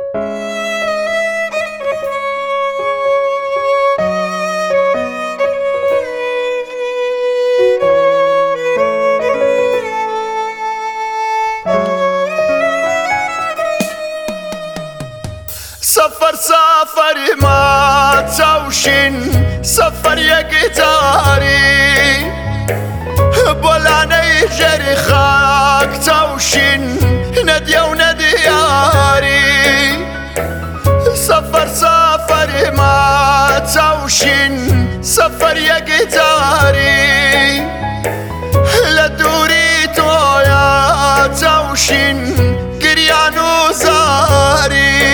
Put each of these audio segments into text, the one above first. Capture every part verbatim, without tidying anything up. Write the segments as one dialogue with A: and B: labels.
A: سفر سفر ما توشین سفر یکتاری بلانه جری خاک توشین ندیا و ندیاری سفر سفر ما توشین سفر یکتاری لدوری تویا توشین گریان و زاری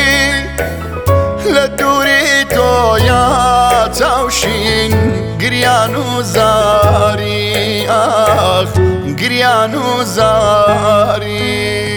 A: لدوری تویا توشین گریان و زاری آخ گریان و زاری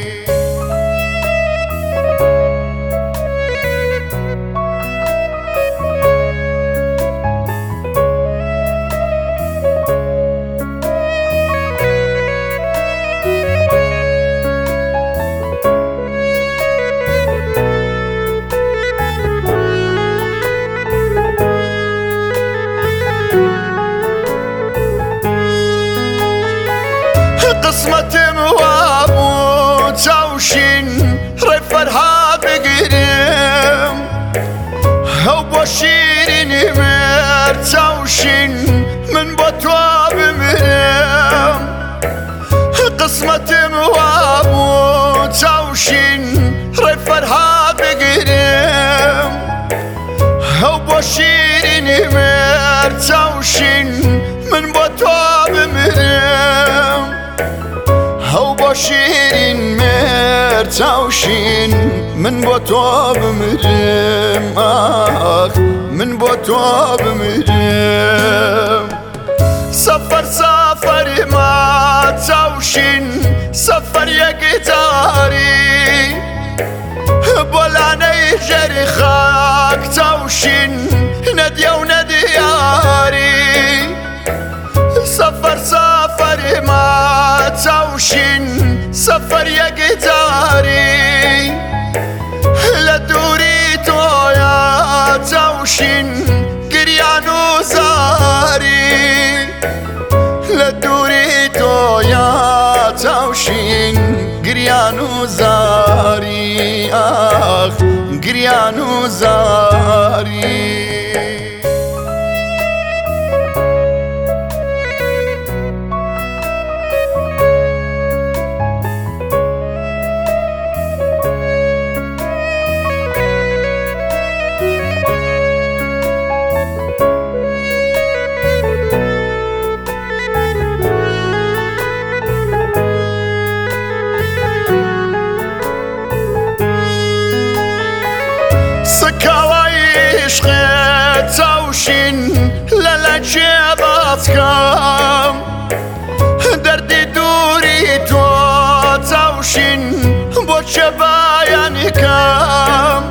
A: قسمتم وابو توشين ري فرحة بقرم هو بشيرين مر توشين من بطواب مرم قسمتم وابو توشين ري فرحة بقرم هو بشيرين مر توشين من بطواب مرم هو بشيرين مر توشين من بطواب مرم آخ من بطواب مرم سفر سفر ما توشين سفر يقداري بلانه جري خاك توشين نديا و ندياري سفر سفر ما توشين سفر يقداري لدوري تويا توشين قريان و زاري لدوري تويا توشين قريان و زاري آخ قريان و زاري سكاوي عشقي توشين لا جباتكم دردي دوري تو توشين بوش بايانكم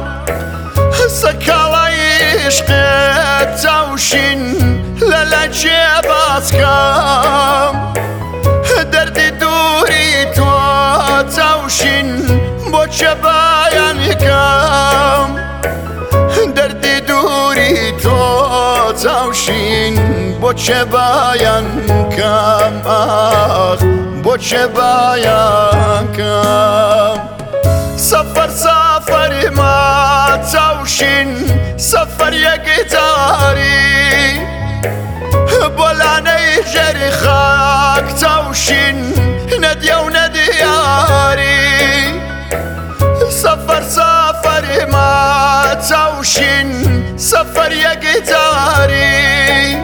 A: سكاوي عشقي توشين لا جباتكم دردي دوري تو توشين بوش بايانكم دردی دوری تو توشین با چه بیان کم آخ با چه بیان کم سفر سفر ما توشین سفر یقداری بلانه جری خاک توشین ندیا و ندیاری سفر سفر ما توشين سفر يقداري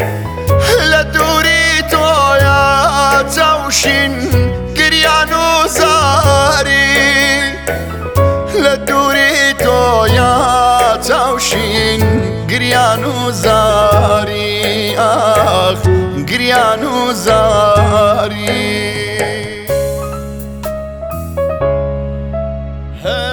A: لدوري تويا توشين قريان و زاري لدوري تويا توشين قريان و زاري آخ قريان و زاري